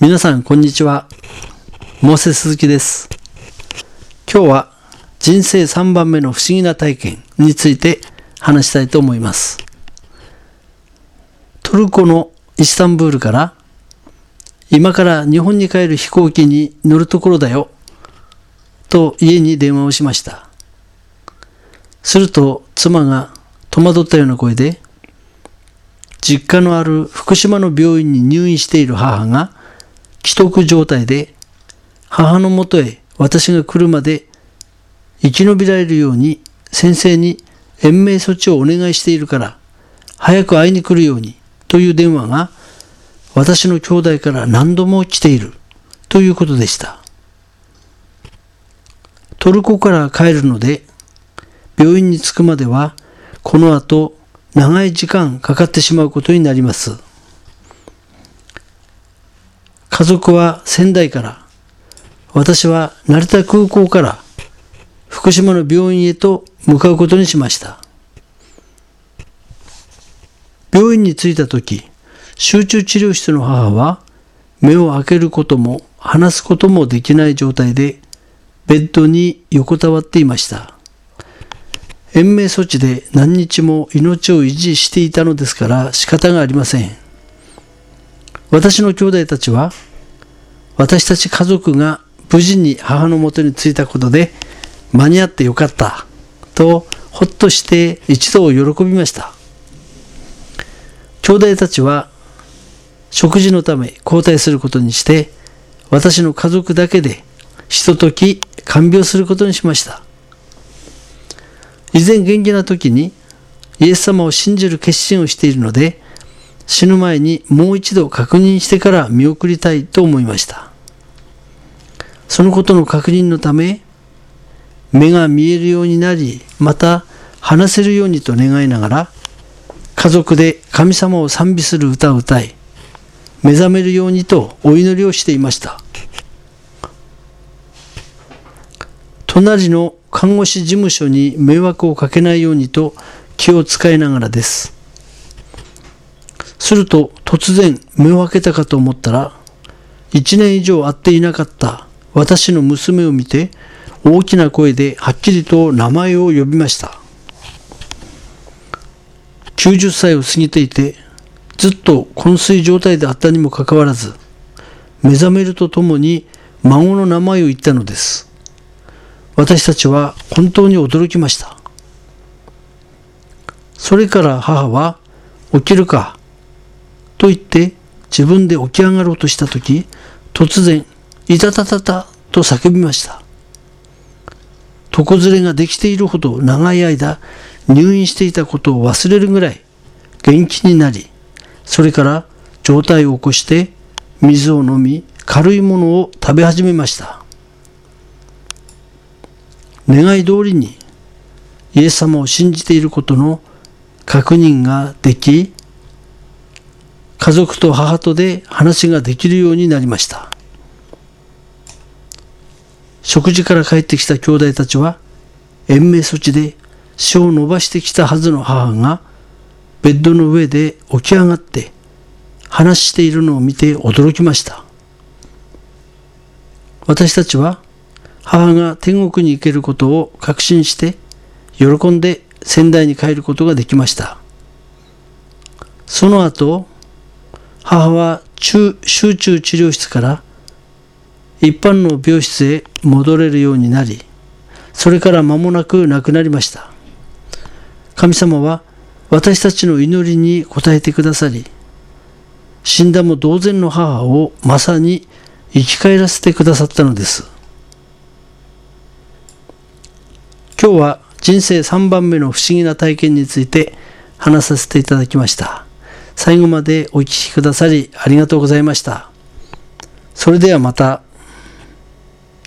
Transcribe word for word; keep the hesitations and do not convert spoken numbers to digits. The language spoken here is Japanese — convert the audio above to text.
皆さんこんにちは。モーセ鈴木です。今日は人生さんばんめの不思議な体験について話したいと思います。トルコのイスタンブールから今から日本に帰る飛行機に乗るところだよと家に電話をしました。すると妻が戸惑ったような声で、実家のある福島の病院に入院している母が危篤状態で、母のもとへ私が来るまで生き延びられるように先生に延命措置をお願いしているから早く会いに来るようにという電話が私の兄弟から何度も来ているということでした。トルコから帰るので病院に着くまではこの後長い時間かかってしまうことになります。家族は仙台から、私は成田空港から福島の病院へと向かうことにしました。病院に着いたとき、集中治療室の母は目を開けることも話すこともできない状態でベッドに横たわっていました。延命措置で何日も命を維持していたのですから仕方がありません。私の兄弟たちは、私たち家族が無事に母のもとに着いたことで間に合ってよかったとほっとして一度喜びました。兄弟たちは食事のため交代することにして、私の家族だけでひととき看病することにしました。以前元気な時にイエス様を信じる決心をしているので、死ぬ前にもう一度確認してから見送りたいと思いました。そのことの確認のため、目が見えるようになり、また話せるようにと願いながら、家族で神様を賛美する歌を歌い、目覚めるようにとお祈りをしていました。隣の看護師事務所に迷惑をかけないようにと気を使いながらです。すると突然目を開けたかと思ったら、一年以上会っていなかった私の娘を見て、大きな声ではっきりと名前を呼びました。きゅうじゅっさいを過ぎていて、ずっと昏睡状態であったにもかかわらず、目覚めるとともに孫の名前を言ったのです。私たちは本当に驚きました。それから母は、起きるかと言って自分で起き上がろうとしたとき、突然、いたたたたと叫びました。床ずれができているほど長い間入院していたことを忘れるぐらい元気になり、それから状態を起こして水を飲み、軽いものを食べ始めました。願い通りにイエス様を信じていることの確認ができ、家族と母とで話ができるようになりました。食事から帰ってきた兄弟たちは、延命措置で死を伸ばしてきたはずの母がベッドの上で起き上がって話しているのを見て驚きました。私たちは母が天国に行けることを確信して喜んで仙台に帰ることができました。その後、母は中集中治療室から一般の病室へ戻れるようになり、それから間もなく亡くなりました。神様は私たちの祈りに応えてくださり、死んだも同然の母をまさに生き返らせてくださったのです。今日は人生さんばんめの不思議な体験について話させていただきました。最後までお聞きくださりありがとうございました。それではまた。